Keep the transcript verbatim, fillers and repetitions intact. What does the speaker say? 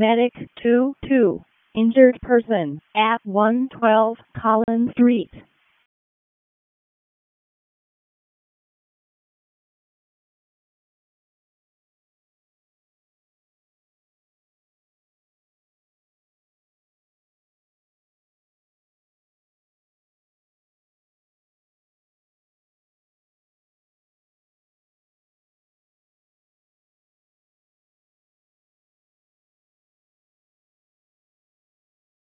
Medic two two. Injured person at one twelve Collins Street.